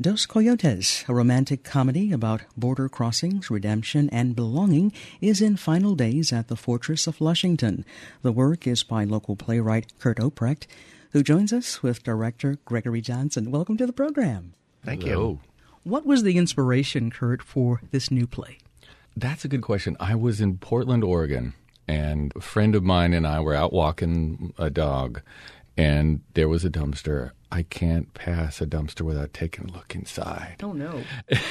Dos Coyotes, a romantic comedy about border crossings, redemption, and belonging, is in final days at the Fortress of Lushington. The work is by local playwright Kurt Oprecht, who joins us with director Gregory Johnson. Welcome to the program. Thank Hello. you. What was the inspiration, Kurt, for this new play? That's a good question. I was in Portland, Oregon, and a friend of mine and I were out walking a dog, and there was a dumpster. I can't pass a dumpster without taking a look inside. Oh, no.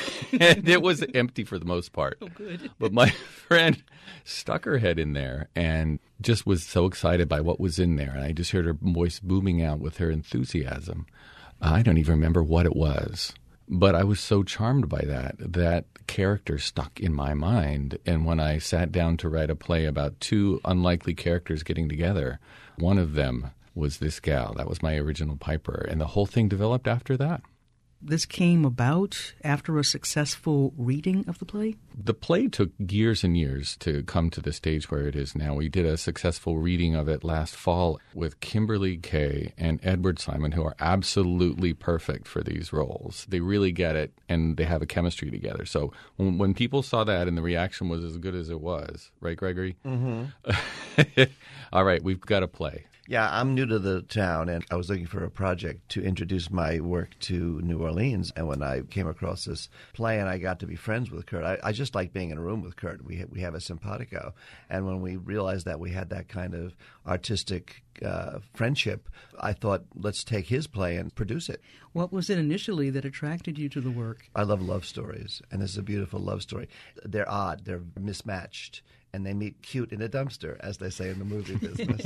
And it was empty for the most part. Oh, good. But my friend stuck her head in there and just was so excited by what was in there. And I just heard her voice booming out with her enthusiasm. I don't even remember what it was. But I was so charmed by that character stuck in my mind. And when I sat down to write a play about two unlikely characters getting together, one of them was this gal. That was my original Piper. And the whole thing developed after that. This came about after a successful reading of the play? The play took years and years to come to the stage where it is now. We did a successful reading of it last fall with Kimberly Kay and Edward Simon, who are absolutely perfect for these roles. They really get it, and they have a chemistry together. So when people saw that and the reaction was as good as it was, right, Gregory? Mm-hmm. All right, we've got a play. Yeah, I'm new to the town, and I was looking for a project to introduce my work to New Orleans. And when I came across this play and I got to be friends with Kurt, I just like being in a room with Kurt. We have a simpatico. And when we realized that we had that kind of artistic friendship, I thought, let's take his play and produce it. What was it initially that attracted you to the work? I love love stories, and this is a beautiful love story. They're odd. They're mismatched. And they meet cute in a dumpster, as they say in the movie business.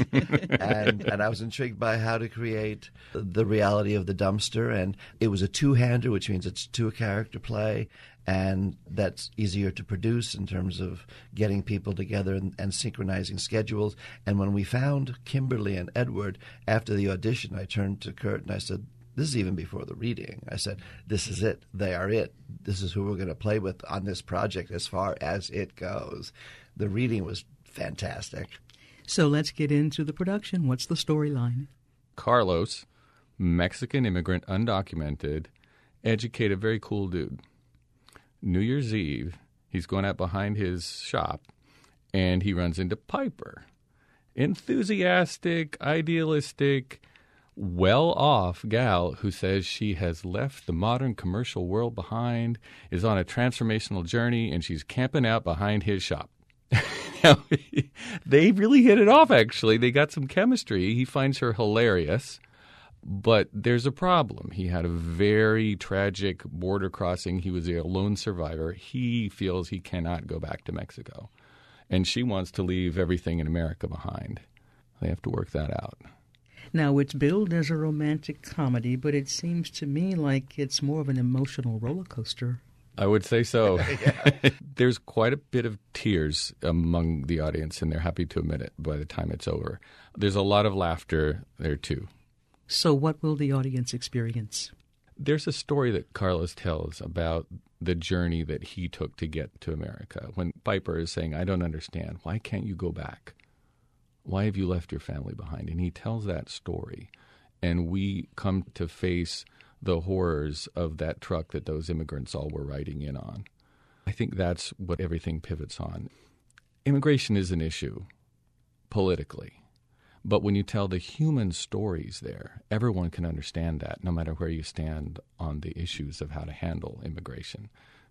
and I was intrigued by how to create the reality of the dumpster. And it was a two-hander, which means it's a two-character play. And that's easier to produce in terms of getting people together and synchronizing schedules. And when we found Kimberly and Edward, after the audition, I turned to Kurt and I said, this is even before the reading. I said, this is it. They are it. This is who we're going to play with on this project as far as it goes. The reading was fantastic. So let's get into the production. What's the storyline? Carlos, Mexican immigrant, undocumented, educated, very cool dude. New Year's Eve, he's going out behind his shop, and he runs into Piper. Enthusiastic, idealistic, well-off gal who says she has left the modern commercial world behind, is on a transformational journey, and she's camping out behind his shop. They really hit it off, actually. They got some chemistry. He finds her hilarious, but there's a problem. He had a very tragic border crossing. He was a lone survivor. He feels he cannot go back to Mexico, and she wants to leave everything in America behind. They have to work that out. Now, it's billed as a romantic comedy, but it seems to me like it's more of an emotional roller coaster. I would say so. There's quite a bit of tears among the audience, and they're happy to admit it by the time it's over. There's a lot of laughter there, too. So what will the audience experience? There's a story that Carlos tells about the journey that he took to get to America. When Piper is saying, I don't understand, why can't you go back? Why have you left your family behind? And he tells that story, and we come to face the horrors of that truck that those immigrants all were riding in on. I think that's what everything pivots on. Immigration is an issue politically, but when you tell the human stories there, everyone can understand that, no matter where you stand on the issues of how to handle immigration.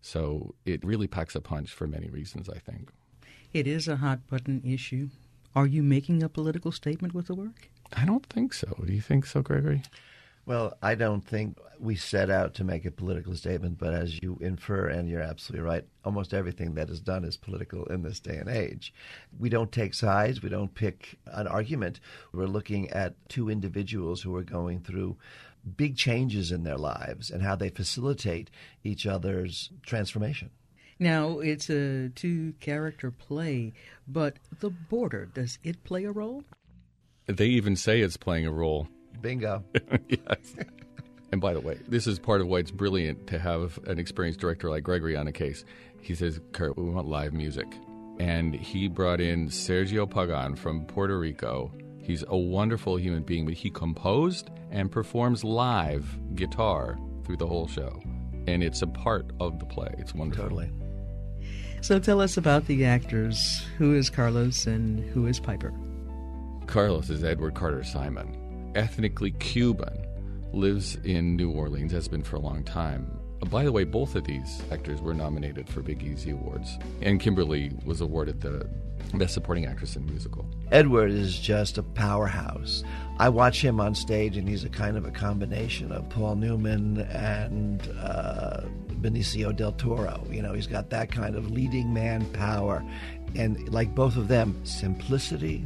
So it really packs a punch for many reasons, I think. It is a hot-button issue. Are you making a political statement with the work? I don't think so. Do you think so, Gregory? Well, I don't think we set out to make a political statement, but as you infer, and you're absolutely right, almost everything that is done is political in this day and age. We don't take sides. We don't pick an argument. We're looking at two individuals who are going through big changes in their lives and how they facilitate each other's transformation. Now, it's a two-character play, but the border, does it play a role? They even say it's playing a role. Bingo. Yes. And by the way, this is part of why it's brilliant to have an experienced director like Gregory on a case. He says, Kurt, we want live music. And he brought in Sergio Pagan from Puerto Rico. He's a wonderful human being, but he composed and performs live guitar through the whole show. and it's a part of the play. It's wonderful. Totally. So tell us about the actors. Who is Carlos and who is Piper? Carlos is Edward Carter Simon, ethnically Cuban, lives in New Orleans, has been for a long time. By the way, both of these actors were nominated for Big Easy Awards, and Kimberly was awarded the Best Supporting Actress in Musical. Edward is just a powerhouse. I watch him on stage, and he's a kind of a combination of Paul Newman and Benicio del Toro. You know, he's got that kind of leading man power. And like both of them, simplicity.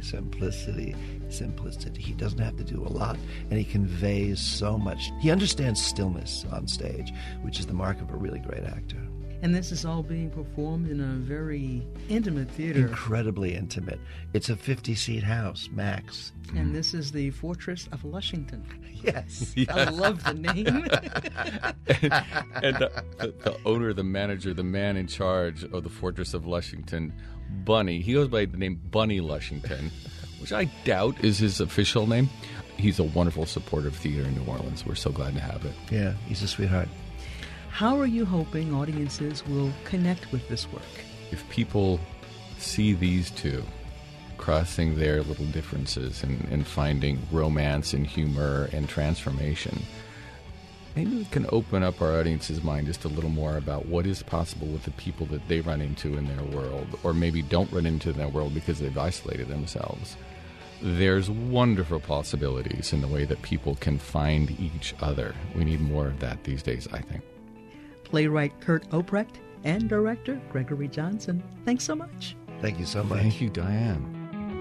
He doesn't have to do a lot, and he conveys so much. He understands stillness on stage, which is the mark of a really great actor. And this is all being performed in a very intimate theater. Incredibly intimate. It's a 50-seat house, max. And this is the Fortress of Lushington. Yes. I love the name. and the owner, the manager, the man in charge of the Fortress of Lushington, Bunny, he goes by the name Bunny Lushington, which I doubt is his official name. He's a wonderful supporter of theater in New Orleans. We're so glad to have it. Yeah, he's a sweetheart. How are you hoping audiences will connect with this work? If people see these two crossing their little differences and finding romance and humor and transformation, maybe we can open up our audience's mind just a little more about what is possible with the people that they run into in their world, or maybe don't run into in their world because they've isolated themselves. There's wonderful possibilities in the way that people can find each other. We need more of that these days, I think. Playwright Kurt Oprecht and director Gregory Johnson, thanks so much. Thank you so much. Thank you, Diane.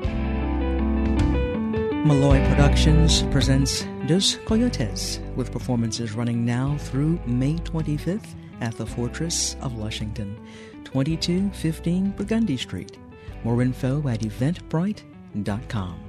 Malloy Productions presents Dos Coyotes, with performances running now through May 25th at the Fortress of Lushington, 2215 Burgundy Street. More info at eventbrite.com.